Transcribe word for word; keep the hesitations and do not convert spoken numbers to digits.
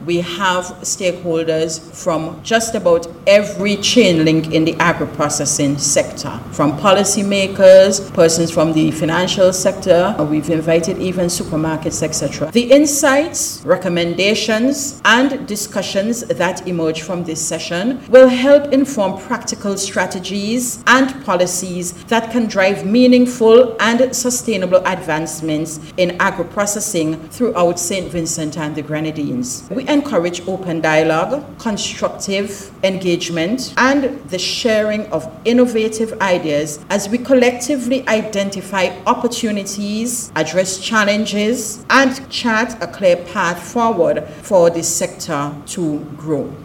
we have stakeholders from just about every chain link in the agro-processing sector, from policymakers, persons from the financial sector. We've invited even supermarkets, et cetera. The insights, recommendations, and discussions that emerge from this session will help inform practical strategies and policies that can drive meaningful and sustainable advancements in agro-processing throughout Saint Vincent and the Grenadines. We encourage open dialogue, constructive engagement, and the sharing of innovative ideas as we collectively identify opportunities, address challenges, and chart a clear path forward for this sector to grow.